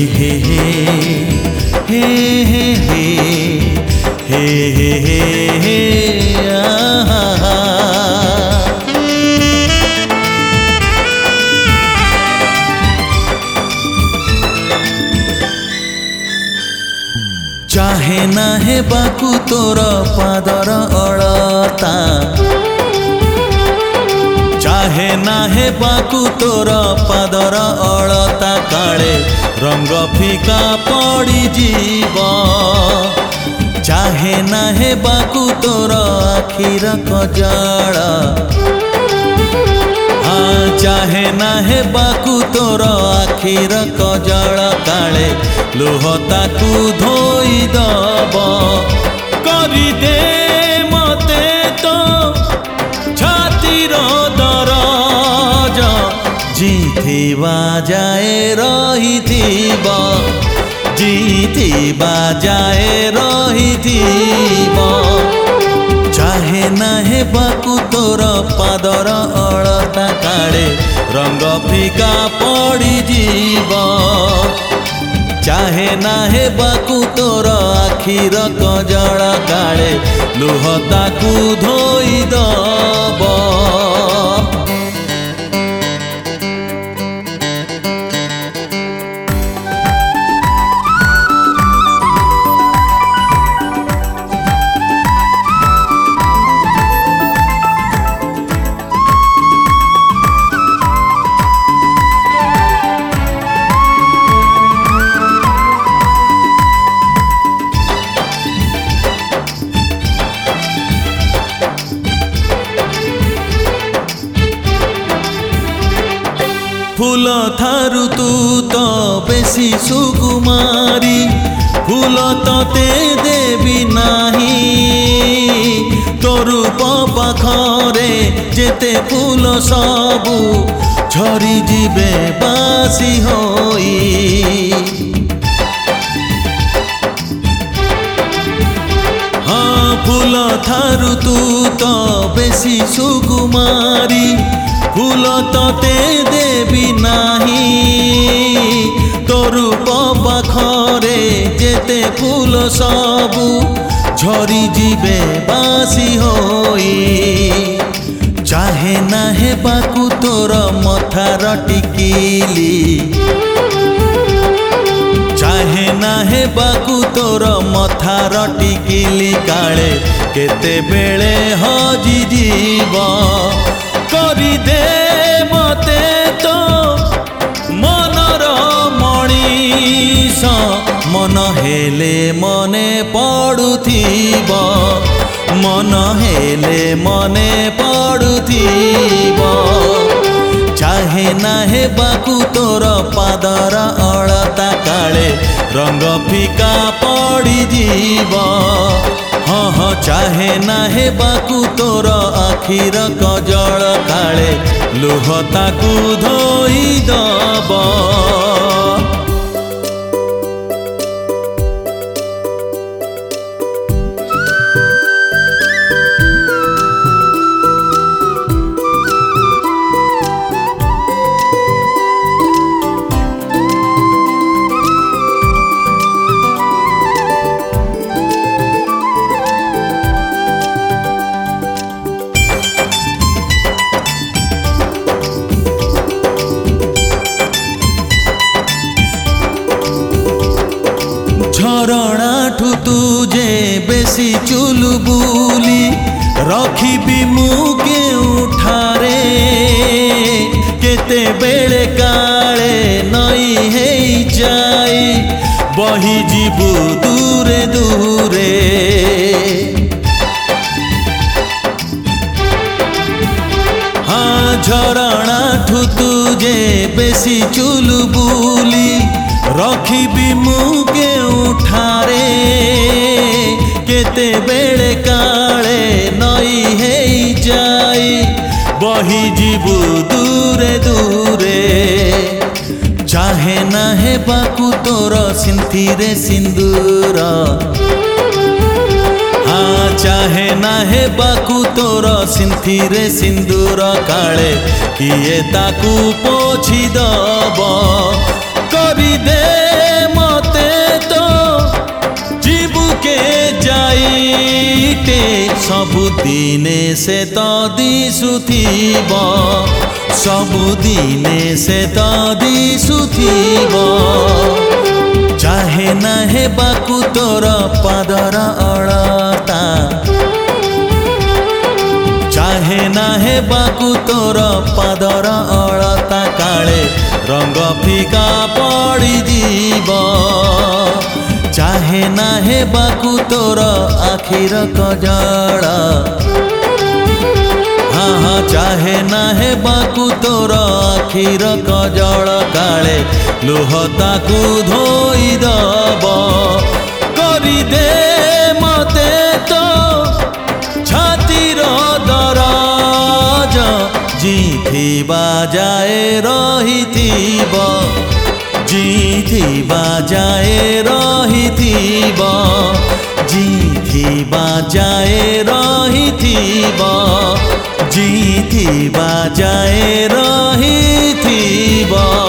हे हे हे हे हे हे हे हे आहा। चाहे ना हे बाकू तोर पादर अड़ता, चाहे ना हे बाकू तोर पादर अड़ता, काले रंग फिका पड़ी जीव। चाहे ना हे बाकू तोर आखिर कजल, हाँ चाहे ना हे बाकू तोर आखिर कजल, काले लुह ताकू धोई दब। करी दे मते तो छातीर दरज, जीथिबा जाए रहिथिब, जीथिबा जाए रहिथिब। चाहे ना हे बाकू तोर पादर अड़ता, काले रंग फिका पड़ी जीव। चाहे ना हे बाकू तोर आखिर कजल, काले लुह ताकू धोई दब। फूल थारु तू तो बेसी सुकुमारी, फूल तते देवी नाही। तोरू पाखरे जेते फूल सबू झरी जीवे बासी होई। हाँ फूल थारु तू तो बेसी सुकुमारी, फूल तते देवी नाही। तोरू पाखरे जेते फूल सबू झरी जीवे बासी होई। चाहे ना हे बाकू तोर मथार टिकिली, चाहे ना हे बाकू तोर मथार टिकिली, काले केते बेले हजी जीव। करी दे मते तो मनर मणिष, मन हेले मने पड़ुथिब, मन हेले मने पड़ुथिब। चाहे ना हे बाकू तोर पादर अड़ता, काले रंग फिका पड़ी जीव। हाँ हाँ चाहे ना हे बाकू तोर आखिर कजल, काले लुह ताकू धोई दब। झरणा ठू तुझे बेसी चुलु बुली, रखिबी मु केउठारे। केते बेले काले नई हेई जाई, बही जीवु दूरे दूरे। हाँ झरणा ठू तुझे बेसी चुलु बुली, रखिबी मु केउठारे। केते बेले काले नई हेई जाई, बही जीवु दूरे दूरे। चाहे ना हे बाकू तोर सिंथिरे सिंदूर, हाँ चाहे ना हे बाकू तोर सिंथिरे सिंदूर, काले किए ताकू पोछि दब। करी दे दिने से तो दिशुथिब सबुदिने से तो दिशुथिब चाहे ना हेबाकु तोर पादर अलता चाहे ना हेबाकु तोर पादर अलता काले रंग फिका पड़ी जीव चाहे ना हेबाकु तोर आखिर कजल हाँ हाँ चाहे ना हेबाकु तोर आखिर कजल काले लुह ताकू धोई दब करी दे मते तो छातीर दरज जीथिबा जाए रहिथिब जीथिबा जाए रहिथिब जीथिबा जाए रहिथिब जीथिबा जाए रहिथिब।